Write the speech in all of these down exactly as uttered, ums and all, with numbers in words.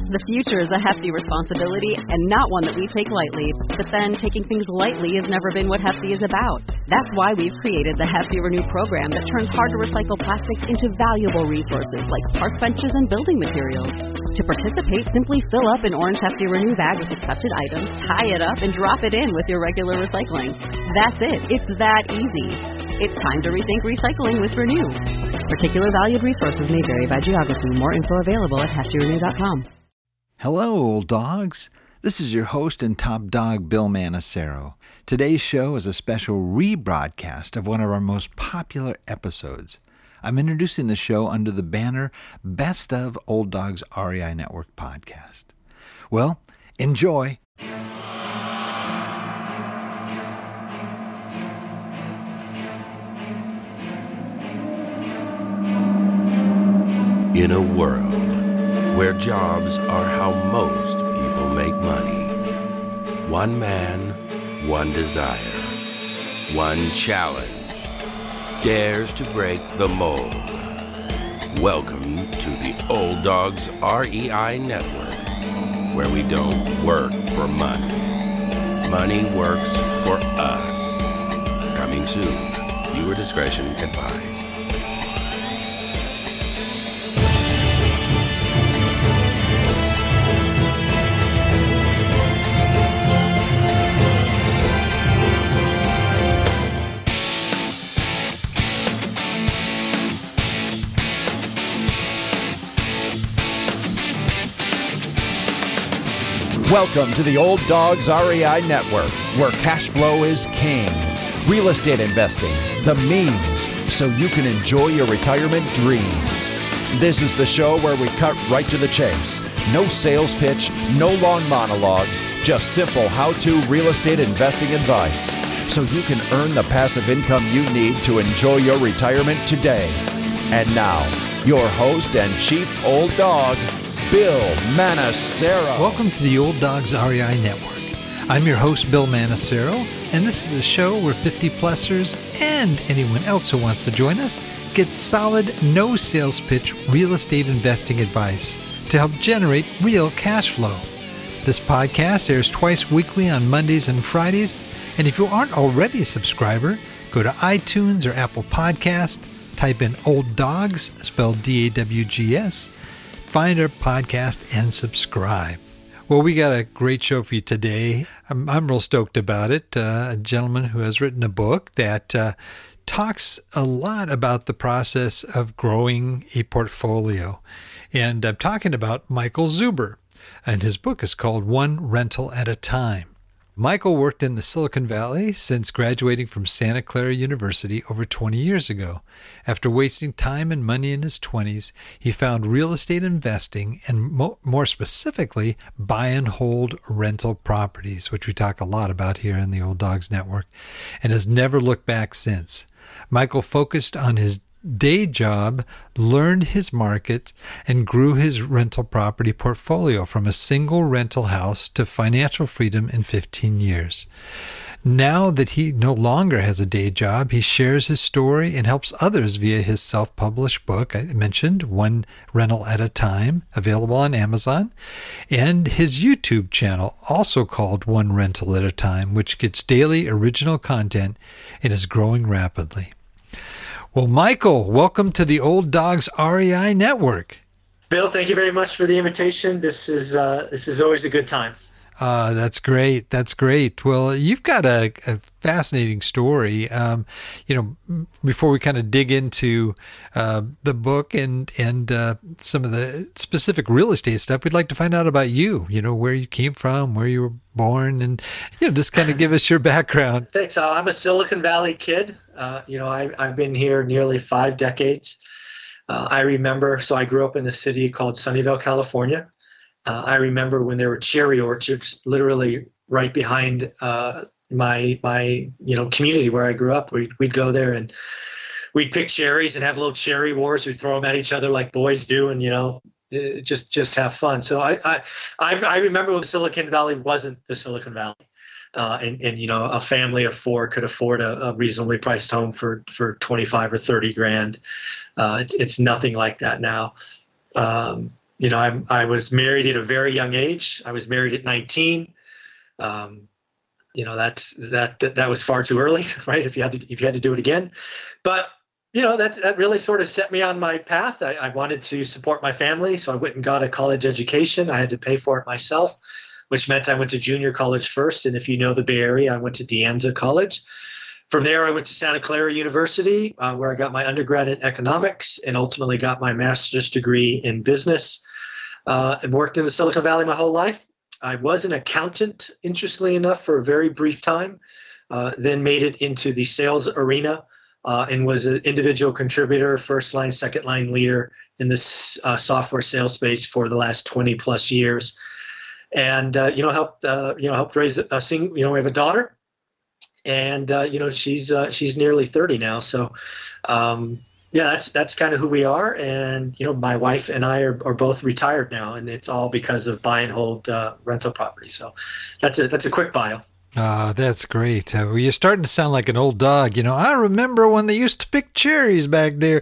The future is a hefty responsibility and not one that we take lightly. But then taking things lightly has never been what Hefty is about. That's why we've created the Hefty Renew program that turns hard-to-recycle plastics into valuable resources like park benches and building materials. To participate, simply fill up an orange Hefty Renew bag with accepted items, tie it up, and drop it in with your regular recycling. That's it. It's that easy. It's time to rethink recycling with Renew. Particular valued resources may vary by geography. More info available at hefty renew dot com. Hello, old dogs. This is your host and top dog, Bill Manacero. Today's show is a special rebroadcast of one of our most popular episodes. I'm introducing the show under the banner Best of Old Dogs R E I Network Podcast. Well, enjoy. In a world where jobs are how most people make money, one man, one desire, one challenge dares to break the mold. Welcome to the Old Dogs R E I Network, where we don't work for money. Money works for us. Coming soon. Viewer discretion advised. Welcome to the Old Dogs R E I Network, where cash flow is king. Real estate investing, the means, so you can enjoy your retirement dreams. This is the show where we cut right to the chase. No sales pitch, no long monologues, just simple how-to real estate investing advice, so you can earn the passive income you need to enjoy your retirement today. And now, your host and chief old dog, Bill Manacero. Welcome to the Old Dogs R E I Network. I'm your host, Bill Manacero, and this is a show where fifty-plussers and anyone else who wants to join us get solid, no sales pitch real estate investing advice to help generate real cash flow. This podcast airs twice weekly on Mondays and Fridays, and if you aren't already a subscriber, go to iTunes or Apple Podcast, type in Old Dogs, spelled D A W G S, find our podcast and subscribe. Well, we got a great show for you today. I'm, I'm real stoked about it. Uh, a gentleman who has written a book that uh, talks a lot about the process of growing a portfolio. And I'm talking about Michael Zuber. And his book is called One Rental at a Time. Michael worked in the Silicon Valley since graduating from Santa Clara University over twenty years ago. After wasting time and money in his twenties, he found real estate investing and mo- more specifically, buy and hold rental properties, which we talk a lot about here in the Old Dogs Network, and has never looked back since. Michael focused on his day job, learned his market, and grew his rental property portfolio from a single rental house to financial freedom in fifteen years. Now that he no longer has a day job, he shares his story and helps others via his self-published book, I mentioned, One Rental at a Time, available on Amazon, and his YouTube channel, also called One Rental at a Time, which gets daily original content and is growing rapidly. Well, Michael, welcome to the Old Dogs R E I Network. Bill, thank you very much for the invitation. This is uh, this is always a good time. Uh, that's great. That's great. Well, you've got a, a fascinating story. Um, you know, before we kind of dig into uh, the book and and uh, some of the specific real estate stuff, we'd like to find out about you. You know, where you came from, where you were born, and you know, just kind of give us your background. Thanks. Uh, I'm a Silicon Valley kid. Uh, you know, I, I've been here nearly five decades. Uh, I remember, so I grew up in a city called Sunnyvale, California. Uh, I remember when there were cherry orchards literally right behind uh, my my you know community where I grew up. We'd, we'd go there and we'd pick cherries and have little cherry wars. We'd throw them at each other like boys do, and you know uh, just just have fun. So I I I, I remember when Silicon Valley wasn't the Silicon Valley. Uh, and, and, you know, a family of four could afford a, a reasonably priced home for, for twenty-five or thirty grand. Uh, it's, it's nothing like that now. Um, you know, I, I was married at a very young age. I was married at nineteen. Um, you know, that's that, that that was far too early, right? If you had to if you had to do it again, but you know, that that really sort of set me on my path. I, I wanted to support my family, so I went and got a college education. I had to pay for it myself, which meant I went to junior college first. And if you know the Bay Area, I went to De Anza College. From there, I went to Santa Clara University, uh, where I got my undergrad in economics and ultimately got my master's degree in business, uh, and worked in the Silicon Valley my whole life. I was an accountant, interestingly enough, for a very brief time, uh, then made it into the sales arena, uh, and was an individual contributor, first line, second line leader in this uh, software sales space for the last twenty plus years. And, uh, you know, helped, uh, you know, helped raise a sing, you know, we have a daughter. And, uh, you know, she's uh, she's nearly thirty now. So, um, yeah, that's that's kind of who we are. And, you know, my wife and I are, are both retired now. And it's all because of buy and hold uh, rental property. So that's a that's a quick bio. Oh, that's great. Uh, well, you're starting to sound like an old dog. You know, I remember when they used to pick cherries back there.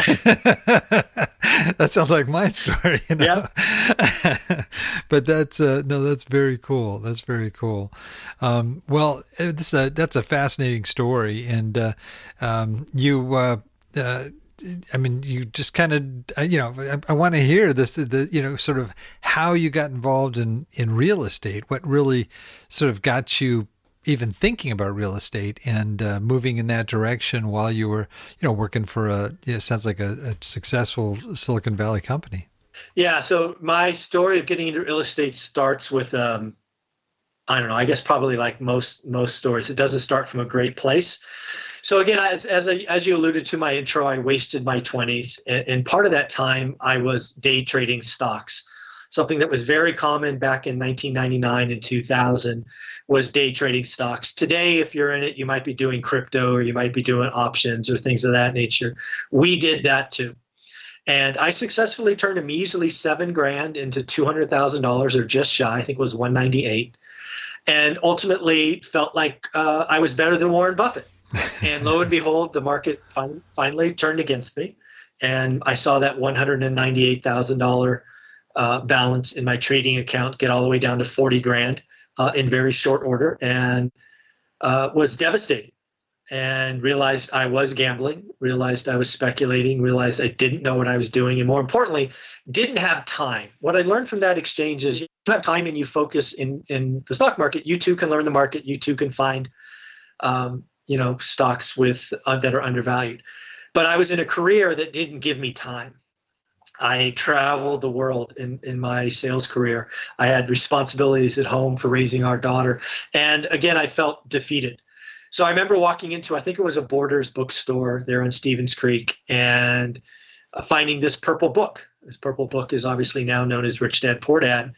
That sounds like my story, you know. Yeah. But that's uh, no, that's very cool. That's very cool. Um, well, this uh, that's a fascinating story, and uh, um, you. Uh, uh, I mean, you just kind of, you know, I, I want to hear this, the, you know, sort of how you got involved in, in real estate, what really sort of got you even thinking about real estate and uh, moving in that direction while you were, you know, working for a, you know, sounds like a, a successful Silicon Valley company. Yeah. So my story of getting into real estate starts with, um, I don't know, I guess probably like most, most stories, it doesn't start from a great place. So again, as as, I, as you alluded to my intro, I wasted my twenties. And, and part of that time, I was day trading stocks. Something that was very common back in nineteen ninety-nine and two thousand was day trading stocks. Today, if you're in it, you might be doing crypto or you might be doing options or things of that nature. We did that too. And I successfully turned a measly seven grand into two hundred thousand dollars, or just shy, I think it was one ninety-eight. And ultimately felt like uh, I was better than Warren Buffett. And lo and behold, the market fin- finally turned against me. And I saw that one hundred ninety-eight thousand dollars uh, balance in my trading account get all the way down to forty grand uh, in very short order, and uh, was devastated and realized I was gambling, realized I was speculating, realized I didn't know what I was doing, and more importantly, didn't have time. What I learned from that exchange is you have time and you focus in, in the stock market. You too can learn the market. You too can find um, you know, stocks with uh, that are undervalued. But I was in a career that didn't give me time. I traveled the world in, in my sales career. I had responsibilities at home for raising our daughter. And again, I felt defeated. So I remember walking into, I think it was a Borders bookstore there on Stevens Creek, and uh, finding this purple book. This purple book is obviously now known as Rich Dad, Poor Dad.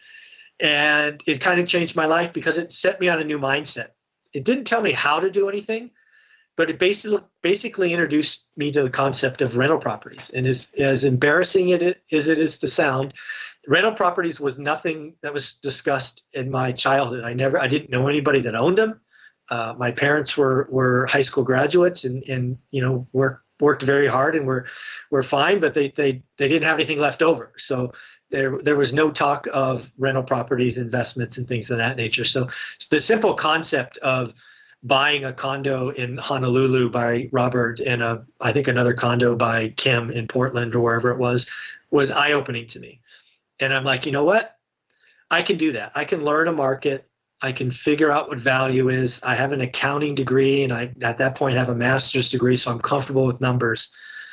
And it kind of changed my life because it set me on a new mindset. It didn't tell me how to do anything, but it basically basically introduced me to the concept of rental properties. And as, as embarrassing it as it is to sound, rental properties was nothing that was discussed in my childhood. I never, I didn't know anybody that owned them. Uh, my parents were were high school graduates and and you know worked worked very hard and were were fine, but they they they didn't have anything left over. So there there was no talk of rental properties, investments, and things of that nature. So the simple concept of buying a condo in Honolulu by Robert and a, I think another condo by Kim in Portland or wherever it was, was eye-opening to me. And I'm like, you know what? I can do that. I can learn a market. I can figure out what value is. I have an accounting degree, and I, at that point, have a master's degree, so I'm comfortable with numbers.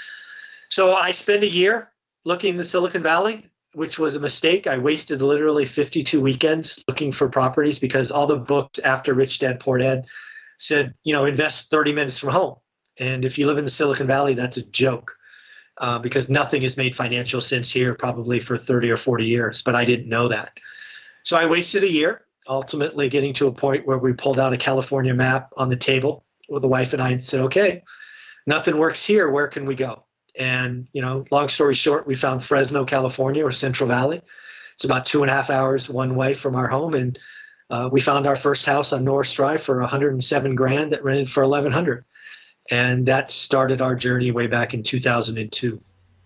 So I spent a year looking in the Silicon Valley, which was a mistake. I wasted literally fifty-two weekends looking for properties because all the books after Rich Dad, Poor Dad said, you know, invest thirty minutes from home. And if you live in the Silicon Valley, that's a joke uh, because nothing has made financial sense here probably for thirty or forty years, but I didn't know that. So I wasted a year, ultimately getting to a point where we pulled out a California map on the table with the wife and I and said, okay, nothing works here. Where can we go? And, you know, long story short, we found Fresno, California, or Central Valley. It's about two and a half hours one way from our home. And uh, we found our first house on Norris Drive for one hundred seven grand that rented for eleven hundred. And that started our journey way back in two thousand two.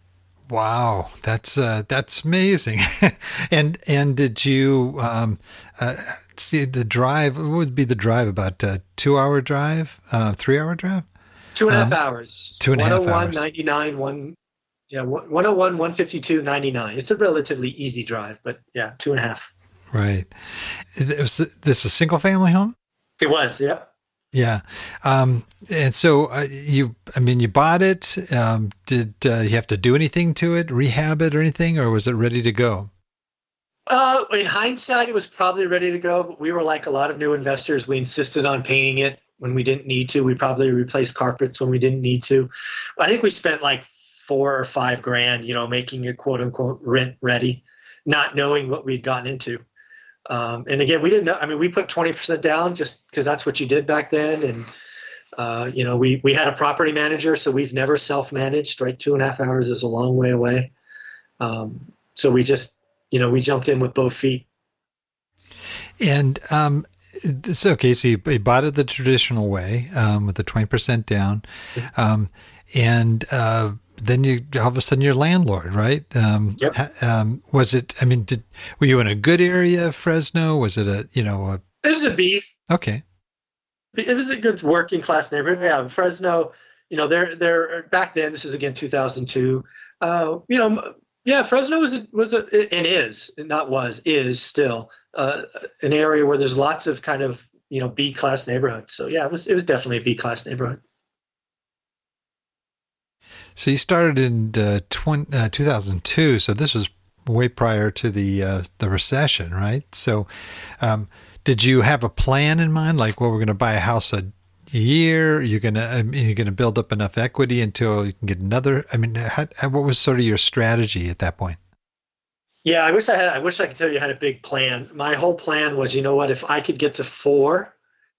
Wow, that's uh, that's amazing. and and did you um, uh, see the drive? What would be the drive? About a two-hour drive, uh, three-hour drive? Two and a half Um, hours. two and a half one oh one, hours. ninety-nine, one, yeah, one oh one, one fifty-two, ninety-nine. It's a relatively easy drive, but yeah, two and a half. Right. It was this a single-family home? It was, yeah. Yeah. Um, and so uh, you, I mean, you bought it. Um, did uh, you have to do anything to it, rehab it or anything, or was it ready to go? Uh, in hindsight, it was probably ready to go, but we were like a lot of new investors. We insisted on painting it when we didn't need to. We probably replaced carpets when we didn't need to. I think we spent like four or five grand, you know, making it quote unquote rent ready, not knowing what we'd gotten into. Um, and again, we didn't know. I mean, we put twenty percent down just because that's what you did back then. And, uh, you know, we, we had a property manager, so we've never self-managed, right? Two and a half hours is a long way away. Um, so we just, you know, we jumped in with both feet. And um, it's okay. So you, you bought it the traditional way um, with the twenty percent down. Um, and uh, then you all of a sudden you're landlord, right? Um, Yep. Um, was it, I mean, did, were you in a good area of Fresno? Was it a, you know, a, It was a B. okay. It was a good working class neighborhood. Yeah, Fresno, you know, they're, they're back then, this is again, two thousand two, uh, you know, yeah, Fresno was, a, was a, and is, not was, is still uh, an area where there's lots of kind of, you know, B class neighborhoods. So yeah, it was, it was definitely a B class neighborhood. So you started in uh, twenty, uh, two thousand two. So this was way prior to the uh, the recession, right? So um, did you have a plan in mind? Like, well, we're going to buy a house a year. You're going to I mean, you're going to build up enough equity until you can get another. I mean, how, what was sort of your strategy at that point? Yeah, I wish I had. I wish I could tell you I had a big plan. My whole plan was, you know what? If I could get to four,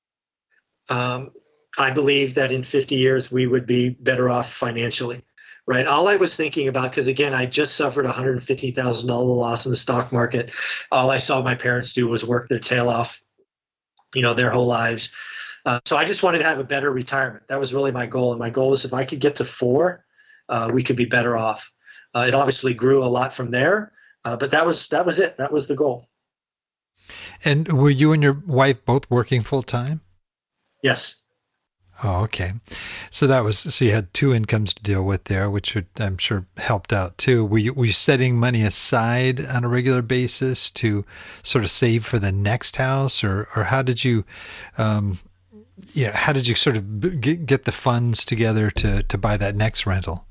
um, I believe that in fifty years we would be better off financially, right? All I was thinking about, because again, I just suffered a one hundred fifty thousand dollars loss in the stock market. All I saw my parents do was work their tail off, you know, their whole lives. Uh, so I just wanted to have a better retirement. That was really my goal. And my goal was if I could get to four, uh, we could be better off. Uh, it obviously grew a lot from there. Uh, but that was that was it. That was the goal. And were you and your wife both working full time? Yes. Oh, okay. So that was so you had two incomes to deal with there, which would, I'm sure helped out too. Were you were you setting money aside on a regular basis to sort of save for the next house, or or how did you, um, you know, how did you sort of get get the funds together to to buy that next rental?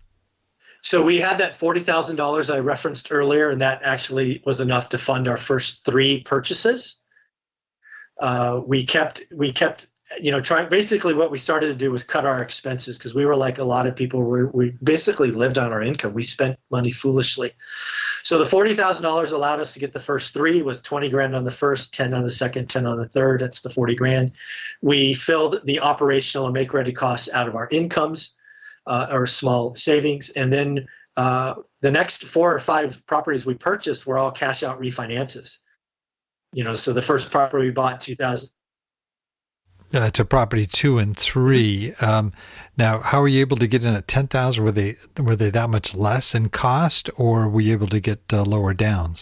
So we had that forty thousand dollars I referenced earlier, and that actually was enough to fund our first three purchases. Uh, we kept, we kept, you know, trying, basically what we started to do was cut our expenses because we were like a lot of people, we, we basically lived on our income. We spent money foolishly. So the forty thousand dollars allowed us to get the first three. It was twenty grand on the first, ten on the second, ten on the third. That's the forty grand. We filled the operational and make ready costs out of our incomes. Uh, or small savings. And then uh, the next four or five properties we purchased were all cash out refinances. You know, so the first property we bought in two thousand. Uh, to property two and three. Um, now, how were you able to get in at ten thousand? Were they, were they that much less in cost, or were you able to get uh, lower downs?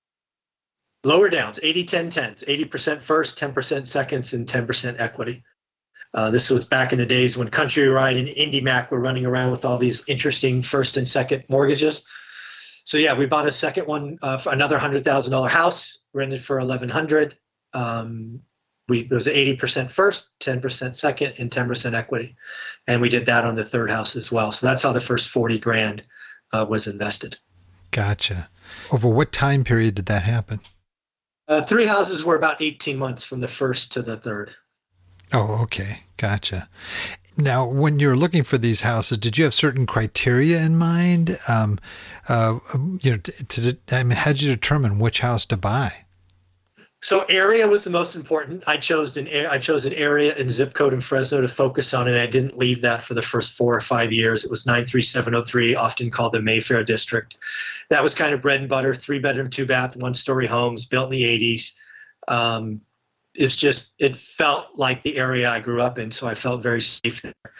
Lower downs, eighty, ten, tens, eighty percent first, ten percent seconds, and ten percent equity. Uh, this was back in the days when Countrywide and IndyMac were running around with all these interesting first and second mortgages. So yeah, we bought a second one uh, for another one hundred thousand dollars house, rented for eleven hundred dollars. Um, we, it was eighty percent first, ten percent second, and ten percent equity. And we did that on the third house as well. So that's how the first forty grand uh, was invested. Gotcha. Over what time period did that happen? Uh, three houses were about eighteen months from the first to the third. Oh, okay. Gotcha. Now, when you were looking for these houses, did you have certain criteria in mind? Um, uh, you know, to, to, I mean, how did you determine which house to buy? So area was the most important. I chose an I chose an area and zip code in Fresno to focus on, and I didn't leave that for the first four or five years. It was nine three seven oh three, often called the Mayfair District. That was kind of bread and butter, three bedroom, two bath, one story homes built in the eighties. Um, It's just, it felt like the area I grew up in, so I felt very safe there.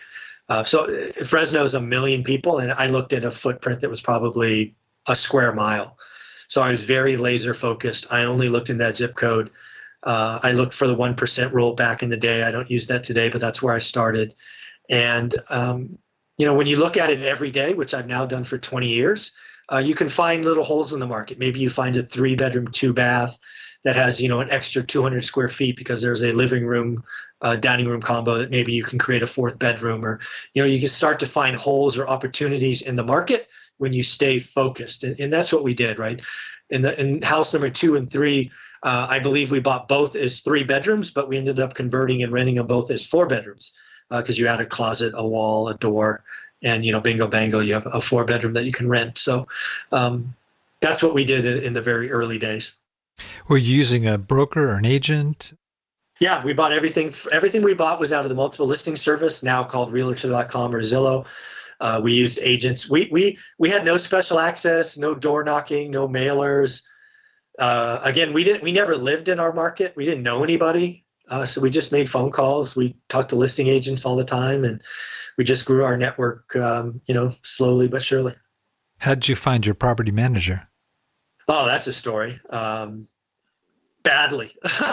Uh, so Fresno is a million people, and I looked at a footprint that was probably a square mile. So I was very laser focused. I only looked in that zip code. Uh, I looked for the one percent rule back in the day. I don't use that today, but that's where I started. And, um, you know, when you look at it every day, which I've now done for twenty years, uh, you can find little holes in the market. Maybe you find a three bedroom, two bath that has, you know, an extra two hundred square feet because there's a living room, uh, dining room combo that maybe you can create a fourth bedroom, or, you know, you can start to find holes or opportunities in the market when you stay focused. And, and that's what we did, right? In the in house number two and three, uh, I believe we bought both as three bedrooms, but we ended up converting and renting them both as four bedrooms because uh, you add a closet, a wall, a door, and, you know, bingo bango, you have a four bedroom that you can rent. So um, that's what we did in, in the very early days. Were you using a broker or an agent? Yeah, we bought everything. Everything we bought was out of the multiple listing service, now called Realtor dot com or Zillow. Uh, we used agents. We we we had no special access, no door knocking, no mailers. Uh, again, we didn't. We never lived in our market. We didn't know anybody, uh, so we just made phone calls. We talked to listing agents all the time, and we just grew our network, um, you know, slowly but surely. How did you find your property manager? Oh, that's a story. Um, badly.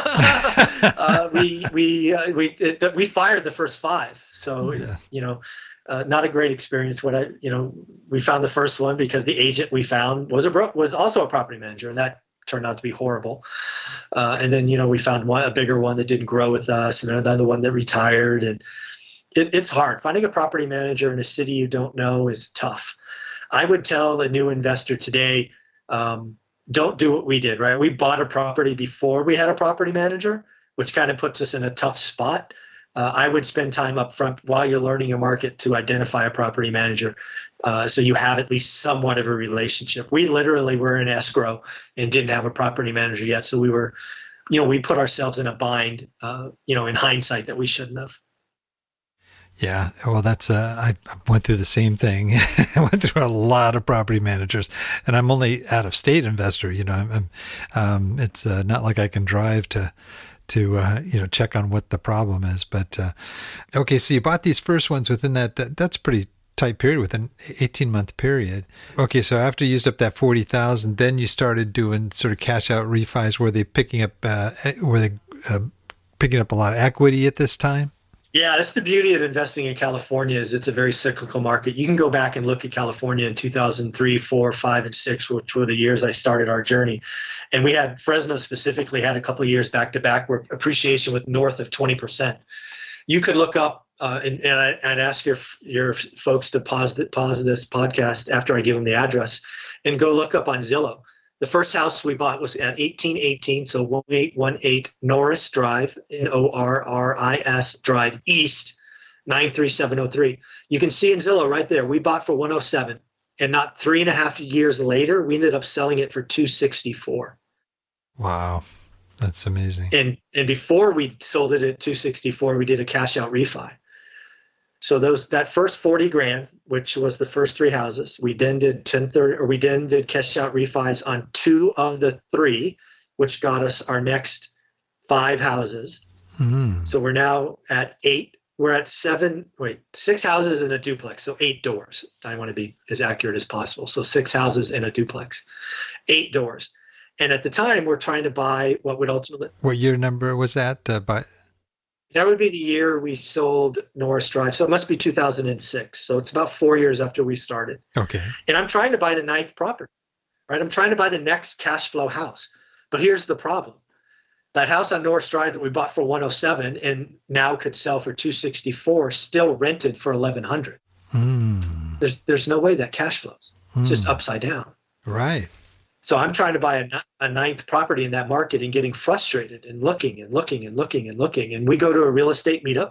uh, we we uh, we it, we fired the first five, so yeah. you know, uh, not a great experience. What I you know, we found the first one because the agent we found was a bro- was also a property manager, and that turned out to be horrible. Uh, and then you know we found one a bigger one that didn't grow with us, and another one that retired, and it, it's hard finding a property manager in a city you don't know is tough. I would tell a new investor today. Um, Don't do what we did, right? We bought a property before we had a property manager, which kind of puts us in a tough spot. Uh, I would spend time up front while you're learning a market to identify a property manager, uh, so you have at least somewhat of a relationship. We literally were in escrow and didn't have a property manager yet, so we were, you know, we put ourselves in a bind, uh, you know, in hindsight that we shouldn't have. Yeah, well, that's uh, I went through the same thing. I went through a lot of property managers, and I'm only out-of-state investor. You know, I'm, I'm um, it's uh, not like I can drive to to uh, you know check on what the problem is. But uh, okay, so you bought these first ones within that. that that's a pretty tight period, within eighteen month period. Okay, so after you used up that forty thousand, then you started doing sort of cash out refis. Were they picking up? Uh, were they uh, picking up a lot of equity at this time? Yeah, that's the beauty of investing in California is it's a very cyclical market. You can go back and look at California in two thousand three, four, five, and six, which were the years I started our journey. And we had, Fresno specifically had a couple of years back to back where appreciation was north of twenty percent. You could look up, uh, and, and I, I'd ask your your folks to pause, pause this podcast after I give them the address and go look up on Zillow. The first house we bought was at eighteen eighteen, so one eight one eight Norris Drive, N O R R I S Drive East, nine three seven oh three. You can see in Zillow right there, we bought for one oh seven, and not three and a half years later, we ended up selling it for two sixty-four. Wow, that's amazing. And and before we sold it at two sixty-four, we did a cash out refi. So those that first forty grand, which was the first three houses, we then did ten thirty, or we then did cash out refis on two of the three, which got us our next five houses. Mm-hmm. So we're now at eight. We're at seven. Wait, six houses in a duplex, so eight doors. I want to be as accurate as possible. So six houses in a duplex, eight doors. And at the time, we're trying to buy what would ultimately. What year number was that? Uh, by That would be the year we sold Norris Drive. So it must be two thousand six. So it's about four years after we started. Okay. And I'm trying to buy the ninth property, right? I'm trying to buy the next cash flow house. But here's the problem. That house on Norris Drive that we bought for one oh seven and now could sell for two sixty-four still rented for eleven hundred. Mm. There's there's no way that cash flows. It's mm. just upside down. Right. So I'm trying to buy a, a ninth property in that market and getting frustrated and looking and looking and looking and looking. And we go to a real estate meetup,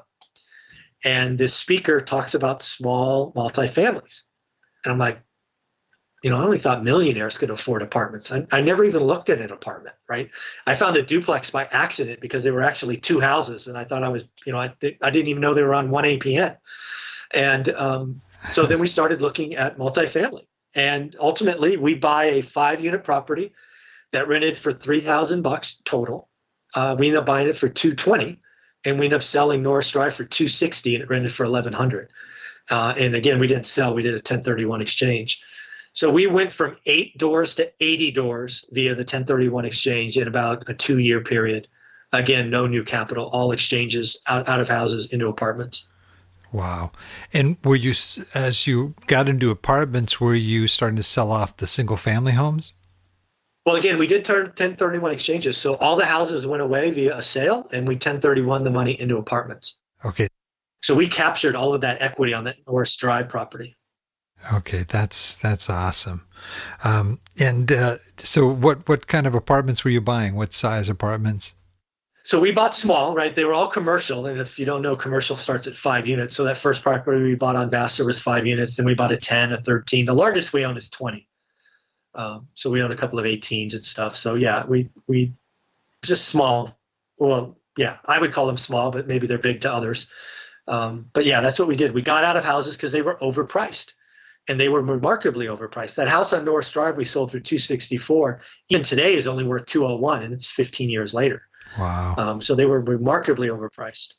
and this speaker talks about small multifamilies. And I'm like, you know, I only thought millionaires could afford apartments. I, I never even looked at an apartment, right? I found a duplex by accident because they were actually two houses. And I thought I was, you know, I, I didn't even know they were on one A P N. And um, so then we started looking at multifamily. And ultimately, we buy a five-unit property that rented for three thousand bucks total. Uh, we ended up buying it for two twenty, and we ended up selling Norris Drive for two sixty, and it rented for eleven hundred. Uh, and again, we didn't sell, we did a ten thirty-one exchange. So we went from eight doors to eighty doors via the ten thirty-one exchange in about a two-year period. Again, no new capital, all exchanges out, out of houses into apartments. Wow. And were you, as you got into apartments, were you starting to sell off the single-family homes? Well, again, we did turn ten thirty-one exchanges. So all the houses went away via a sale, and we ten thirty-one the money into apartments. Okay. So we captured all of that equity on that Norris Drive property. Okay, that's that's awesome. Um, and uh, so what, what kind of apartments were you buying? What size apartments? So we bought small, right? They were all commercial. And if you don't know, commercial starts at five units. So that first property we bought on Vassar was five units. Then we bought a ten, a thirteen. The largest we own is twenty. Um, so we own a couple of eighteens and stuff. So yeah, we, we just small. Well, yeah, I would call them small, but maybe they're big to others. Um, but yeah, that's what we did. We got out of houses because they were overpriced. And they were remarkably overpriced. That house on Norris Drive we sold for two sixty-four. Even today is only worth two oh one, and it's fifteen years later. Wow. Um, so they were remarkably overpriced.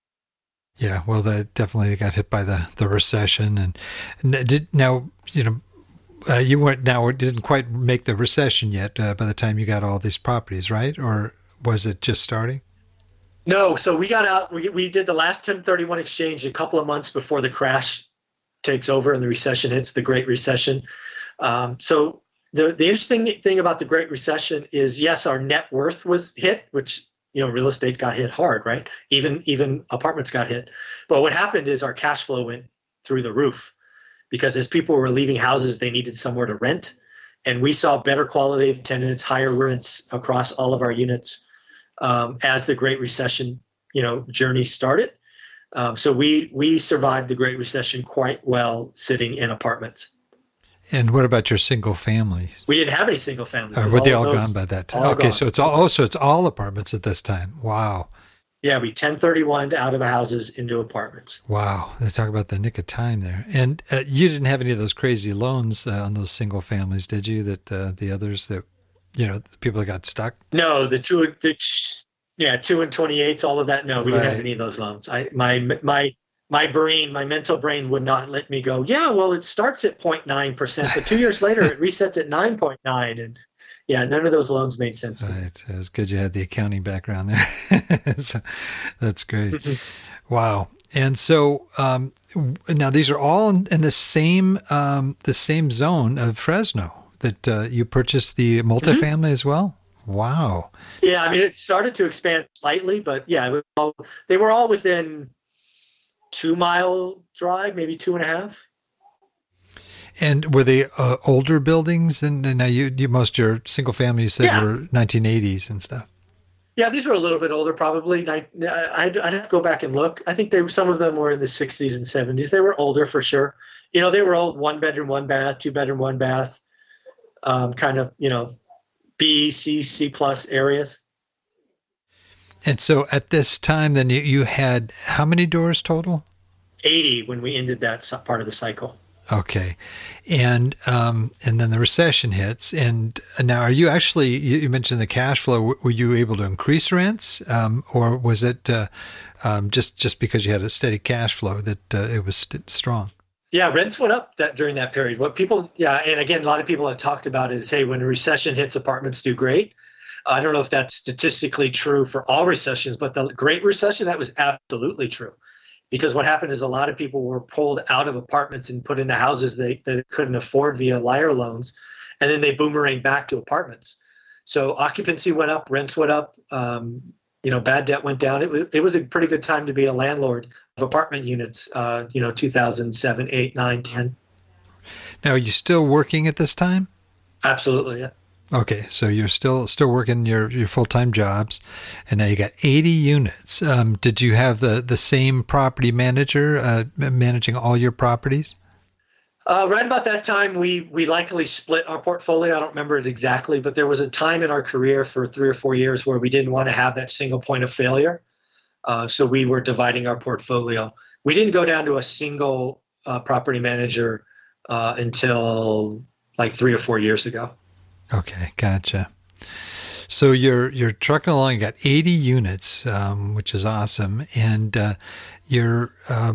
Yeah, well, that definitely got hit by the, the recession. And, and did now, you know, uh, you weren't now didn't quite make the recession yet uh, by the time you got all these properties, right? Or was it just starting? No, so we got out. We we did the last ten thirty-one exchange a couple of months before the crash takes over and the recession hits, the Great Recession. Um, so the the interesting thing about the Great Recession is, yes, our net worth was hit, which, you know, real estate got hit hard, right? Even even apartments got hit. But what happened is our cash flow went through the roof, because as people were leaving houses, they needed somewhere to rent. And we saw better quality of tenants, higher rents across all of our units um, as the Great Recession, you know, journey started. Um, so we we survived the Great Recession quite well sitting in apartments. And what about your single families? We didn't have any single families. Or were they all gone by that time? Okay, gone. so it's all oh, so it's all apartments at this time. Wow. Yeah, we ten thirty-one out of the houses into apartments. Wow, they talk about the nick of time there. And uh, you didn't have any of those crazy loans uh, on those single families, did you? That uh, the others that, you know, the people that got stuck. No, the two, the, yeah, two and twenty-eights, all of that. No, we Right. didn't have any of those loans. I my my my brain, my mental brain would not let me go. Yeah, well, it starts at zero point nine percent, but two years later it resets at nine point nine, and yeah, none of those loans made sense to me. Right. It was good you had the accounting background there. So, that's great. Wow. And so um, now these are all in, in the same um, the same zone of Fresno that uh, you purchased the multifamily mm-hmm. as well. Wow. Yeah, I mean, it started to expand slightly, but yeah, it was all, they were all within two mile drive, maybe two and a half. And were they uh, older buildings? And now you, you most of your single family you said yeah. were nineteen eighties and stuff. Yeah, these were a little bit older, probably. I, I'd, I'd have to go back and look. I think they were, some of them were in the sixties and seventies. They were older for sure. You know, they were old one bedroom, one bath, two bedroom, one bath, um, kind of, you know, B, C, C plus areas. And so at this time, then you, you had how many doors total? eighty when we ended that part of the cycle. Okay. And um, and then the recession hits. And now are you actually, you mentioned the cash flow, were you able to increase rents? Um, or was it uh, um, just, just because you had a steady cash flow that uh, it was st- strong? Yeah, rents went up that during that period. What people, yeah, and again, a lot of people have talked about it is, hey, when a recession hits, apartments do great. I don't know if that's statistically true for all recessions, but the Great Recession, that was absolutely true. Because what happened is a lot of people were pulled out of apartments and put into houses they, they couldn't afford via liar loans, and then they boomeranged back to apartments. So occupancy went up, rents went up, um, you know, bad debt went down. It was, it was a pretty good time to be a landlord of apartment units, uh, you know, two thousand seven, eight, nine, ten. Now, are you still working at this time? Absolutely, yeah. Okay, so you're still still working your, your full-time jobs, and now you got eighty units. Um, did you have the, the same property manager uh, managing all your properties? Uh, right about that time, we we likely split our portfolio. I don't remember it exactly, but there was a time in our career for three or four years where we didn't want to have that single point of failure. Uh, so we were dividing our portfolio. We didn't go down to a single uh, property manager uh, until like three or four years ago. Okay, gotcha. So you're you're trucking along. You got eighty units, um, which is awesome, and uh, you're um,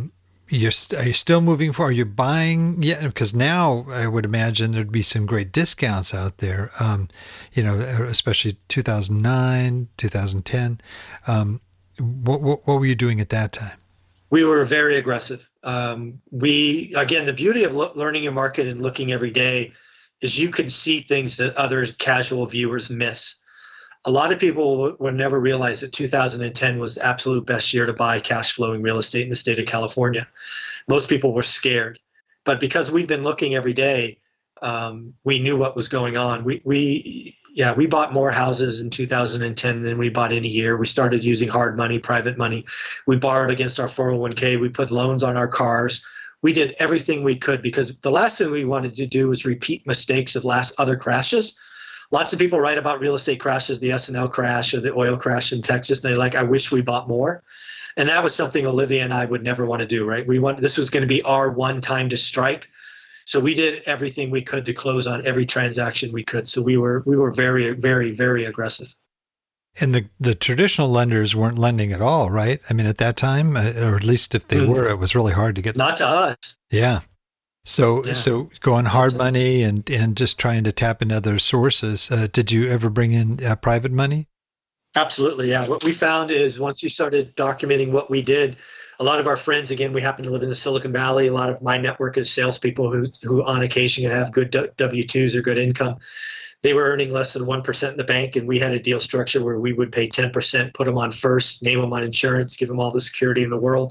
you're st- are you still moving forward? Are you buying? Yeah, because now I would imagine there'd be some great discounts out there. Um, you know, especially two thousand nine, two thousand ten. Um, what, what what were you doing at that time? We were very aggressive. Um, we again, the beauty of lo- learning your market and looking every day is you can see things that other casual viewers miss. A lot of people would never realize that two thousand ten was the absolute best year to buy cash flowing real estate in the state of California. Most people were scared, but because we've been looking every day, um, we knew what was going on. We, we, yeah, we bought more houses in two thousand ten than we bought in a year. We started using hard money, private money. We borrowed against our four oh one k. We put loans on our cars. We did everything we could because the last thing we wanted to do was repeat mistakes of last other crashes. Lots of people write about real estate crashes, the S and L crash or the oil crash in Texas, and they're like, I wish we bought more. And that was something Olivia and I would never want to do, right? We want this was going to be our one time to strike. So we did everything we could to close on every transaction we could. So we were we were very, very, very aggressive. And the, the traditional lenders weren't lending at all, right? I mean, at that time, or at least if they mm. were, it was really hard to get. Not to us. Yeah. So, yeah. so going hard money and, and just trying to tap into other sources. Uh, did you ever bring in uh, private money? Absolutely, yeah. What we found is once you started documenting what we did, a lot of our friends, again, we happen to live in the Silicon Valley. A lot of my network is salespeople who, who on occasion can have good W two's or good income. They were earning less than one percent in the bank, and we had a deal structure where we would pay ten percent, put them on first, name them on insurance, give them all the security in the world.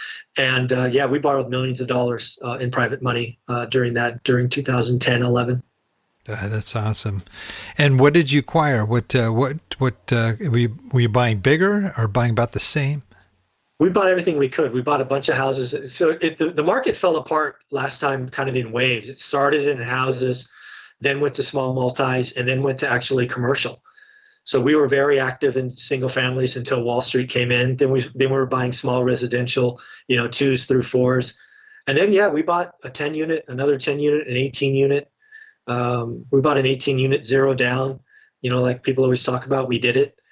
And uh, yeah, we borrowed millions of dollars uh, in private money uh, during that, during two thousand ten, eleven. Uh, that's awesome. And what did you acquire? What, uh, what, what, uh, were you, were you buying bigger or buying about the same? We bought everything we could. We bought a bunch of houses. So it, the, the market fell apart last time kind of in waves. It started in houses, then went to small multis, and then went to actually commercial. So we were very active in single families until Wall Street came in. Then we then we were buying small residential, you know, twos through fours. And then, yeah, we bought a ten unit, another ten unit, an eighteen unit. Um, we bought an eighteen unit zero down, you know, like people always talk about. We did it.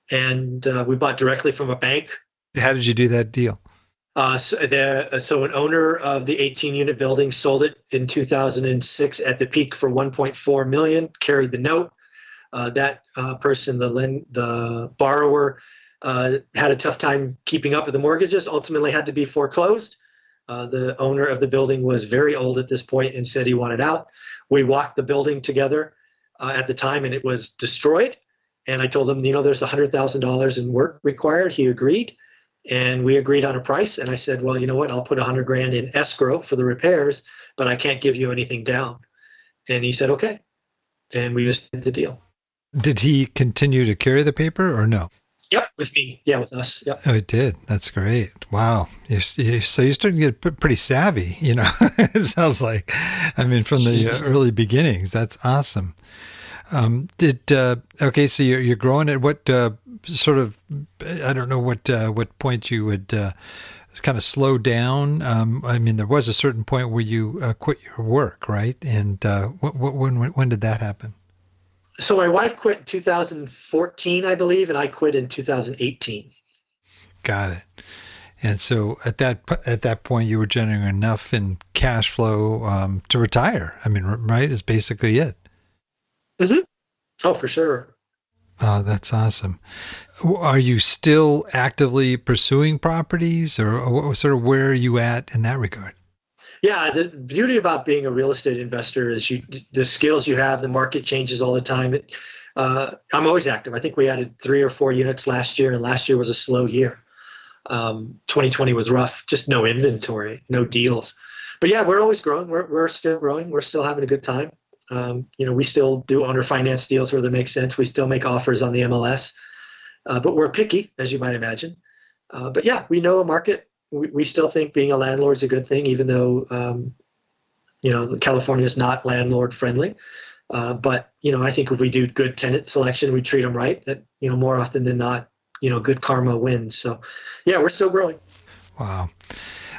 And uh, we bought directly from a bank. How did you do that deal? Uh, so, the, so an owner of the eighteen unit building sold it in two thousand six at the peak for one point four million dollars, carried the note. Uh, that uh, person, the lend, the borrower, uh, had a tough time keeping up with the mortgages, ultimately had to be foreclosed. Uh, the owner of the building was very old at this point and said he wanted out. We walked the building together uh, at the time, and it was destroyed. And I told him, you know, there's one hundred thousand dollars in work required. He agreed, and we agreed on a price. And I said, well, you know what, I'll put one hundred grand in escrow for the repairs, but I can't give you anything down. And he said, okay. And we just did the deal. Did he continue to carry the paper or no? Yep, with me. Yeah, with us. Yep. Oh, it did. That's great. Wow. You're, you, so you started to get p- pretty savvy, you know, it sounds like. I mean, from the uh, early beginnings. That's awesome. Um, did, uh, okay, so you're, you're growing at what uh, sort of, I don't know what uh, what point you would uh, kind of slow down. Um, I mean, there was a certain point where you uh, quit your work, right? And uh, what, what, when, when did that happen? So my wife quit in two thousand fourteen, I believe, and I quit in two thousand eighteen. Got it. And so at that at that point, you were generating enough in cash flow um, to retire. I mean, right, is basically it. Mm-hmm. Oh, for sure. Oh, that's awesome. Are you still actively pursuing properties, or, or sort of where are you at in that regard? Yeah, the beauty about being a real estate investor is you, the skills you have, the market changes all the time. It, uh, I'm always active. I think we added three or four units last year, and last year was a slow year. Um, twenty twenty was rough, just no inventory, no deals. But yeah, we're always growing. We're, we're still growing. We're still having a good time. Um, you know, we still do owner finance deals where they make sense. We still make offers on the M L S, uh, but we're picky, as you might imagine. Uh, but yeah, we know a market. We, we still think being a landlord is a good thing, even though, um, you know, California is not landlord friendly. Uh, but, you know, I think if we do good tenant selection, we treat them right, that, you know, more often than not, you know, good karma wins. So, yeah, we're still growing. Wow.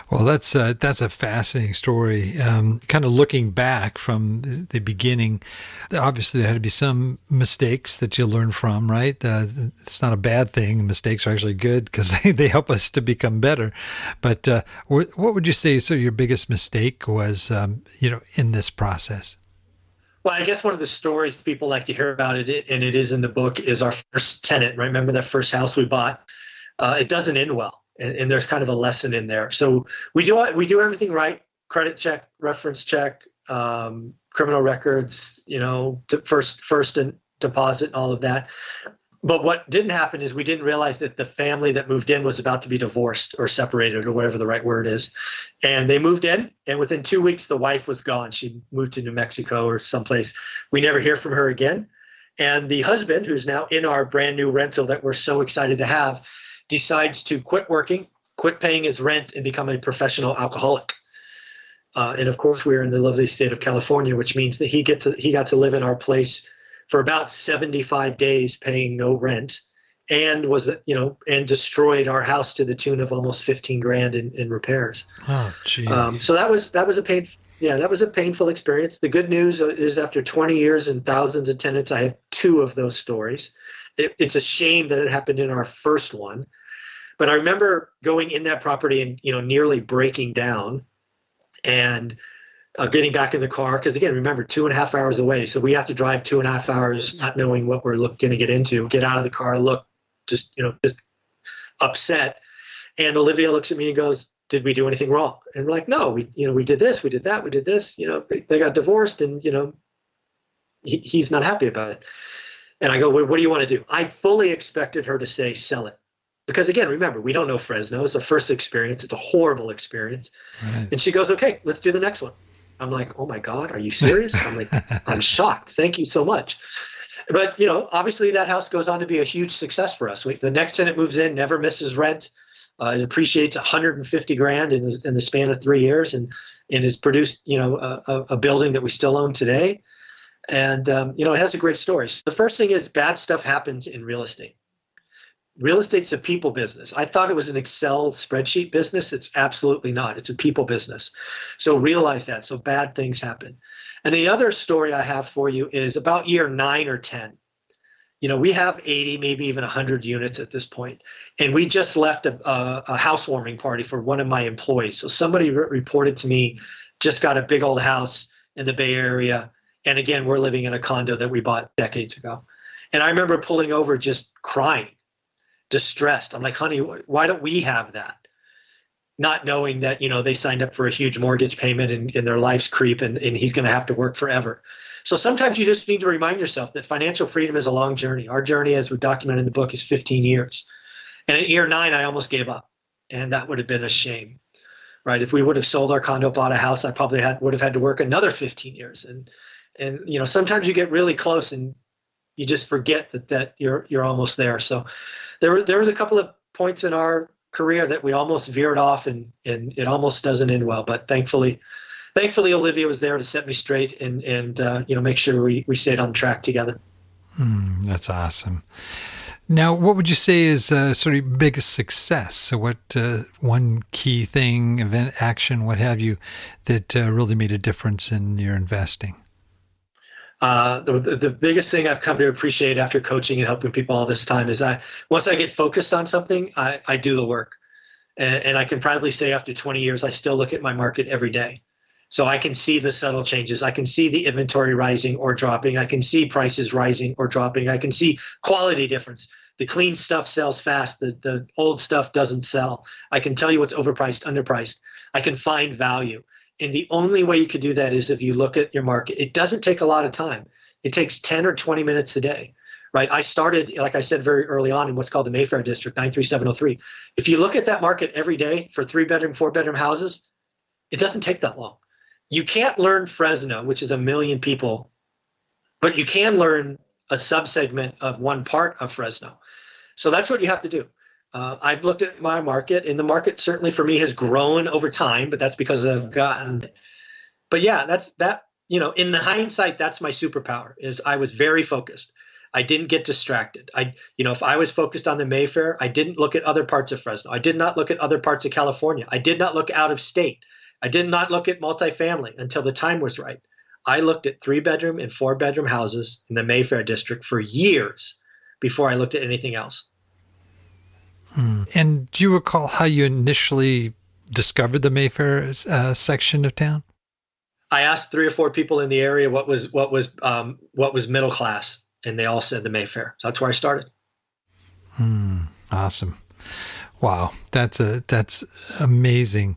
Well, that's uh, that's a fascinating story. Um, kind of looking back from the, the beginning, obviously there had to be some mistakes that you learn from, right? Uh, it's not a bad thing. Mistakes are actually good because they, they help us to become better. But uh, what would you say so your biggest mistake was, um, you know, in this process? Well, I guess one of the stories people like to hear about it, and it is in the book, is our first tenant. Right? Remember that first house we bought? Uh, it doesn't end well, and, and there's kind of a lesson in there. So we do we do everything right: credit check, reference check, um, criminal records, you know, to first first and deposit, all of that. But what didn't happen is we didn't realize that the family that moved in was about to be divorced or separated or whatever the right word is. And they moved in, and within two weeks, the wife was gone. She moved to New Mexico or someplace. We never hear from her again. And the husband, who's now in our brand new rental that we're so excited to have, decides to quit working, quit paying his rent, and become a professional alcoholic. Uh, and of course, we're in the lovely state of California, which means that he gets to, he got to live in our place for about seventy-five days, paying no rent, and was, you know, and destroyed our house to the tune of almost fifteen grand in, in repairs. Oh, gee. Um, so that was that was a pain. Yeah, that was a painful experience. The good news is, after twenty years and thousands of tenants, I have two of those stories. It, it's a shame that it happened in our first one, but I remember going in that property and, you know, nearly breaking down, and Uh, getting back in the car, because again, remember, two and a half hours away, so we have to drive two and a half hours, not knowing what we're going to get into. Get out of the car, look, just you know, just upset. And Olivia looks at me and goes, "Did we do anything wrong?" And we're like, "No, we, you know, we did this, we did that, we did this. You know, they, they got divorced, and you know, he, he's not happy about it." And I go, well, "What do you want to do?" I fully expected her to say, "Sell it," because again, remember, we don't know Fresno. It's a first experience. It's a horrible experience. Right. And she goes, "Okay, let's do the next one." I'm like, "Oh my God, are you serious?" I'm like, "I'm shocked. Thank you so much." But, you know, obviously that house goes on to be a huge success for us. We, the next tenant moves in, never misses rent. Uh, it appreciates one hundred fifty grand in, in the span of three years and, and has produced, you know, a, a building that we still own today. And, um, you know, it has a great story. So the first thing is, bad stuff happens in real estate. Real estate's a people business. I thought it was an Excel spreadsheet business. It's absolutely not. It's a people business. So realize that. So bad things happen. And the other story I have for you is about year nine or ten. You know, we have eighty, maybe even one hundred units at this point. And we just left a, a, a housewarming party for one of my employees. So somebody re- reported to me, just got a big old house in the Bay Area. And again, we're living in a condo that we bought decades ago. And I remember pulling over just crying, distressed. I'm like, "Honey, why don't we have that?" Not knowing that, you know, they signed up for a huge mortgage payment and, and their life's creep, and, and he's going to have to work forever. So sometimes you just need to remind yourself that financial freedom is a long journey. Our journey, as we document in the book, is fifteen years. And at year nine, I almost gave up. And that would have been a shame, right? If we would have sold our condo, bought a house, I probably had, would have had to work another fifteen years. And, and, you know, sometimes you get really close and you just forget that, that you're, you're almost there. So There was there was a couple of points in our career that we almost veered off, and, and it almost doesn't end well. But thankfully, thankfully Olivia was there to set me straight and and uh, you know, make sure we, we stayed on track together. Mm, that's awesome. Now, what would you say is uh, sort of biggest success? So, what uh, one key thing, event, action, what have you, that uh, really made a difference in your investing? Uh, the, the biggest thing I've come to appreciate after coaching and helping people all this time is I, once I get focused on something, I, I do the work. And, and I can proudly say after twenty years, I still look at my market every day. So I can see the subtle changes. I can see the inventory rising or dropping. I can see prices rising or dropping. I can see quality difference. The clean stuff sells fast. The, the old stuff doesn't sell. I can tell you what's overpriced, underpriced. I can find value. And the only way you could do that is if you look at your market. It doesn't take a lot of time. It takes ten or twenty minutes a day, right? I started, like I said, very early on in what's called the Mayfair District, nine three seven oh three. If you look at that market every day for three-bedroom, four-bedroom houses, it doesn't take that long. You can't learn Fresno, which is a million people, but you can learn a subsegment of one part of Fresno. So that's what you have to do. Uh, I've looked at my market, and the market certainly for me has grown over time, but that's because I've gotten it. But yeah, that's that, you know, in the hindsight, that's my superpower, is I was very focused. I didn't get distracted. I, you know, if I was focused on the Mayfair, I didn't look at other parts of Fresno. I did not look at other parts of California. I did not look out of state. I did not look at multifamily until the time was right. I looked at three bedroom and four bedroom houses in the Mayfair district for years before I looked at anything else. Hmm. And do you recall how you initially discovered the Mayfair uh, section of town? I asked three or four people in the area what was what was um, what was middle class, and they all said the Mayfair. So that's where I started. Hmm. Awesome! Wow, that's a that's amazing.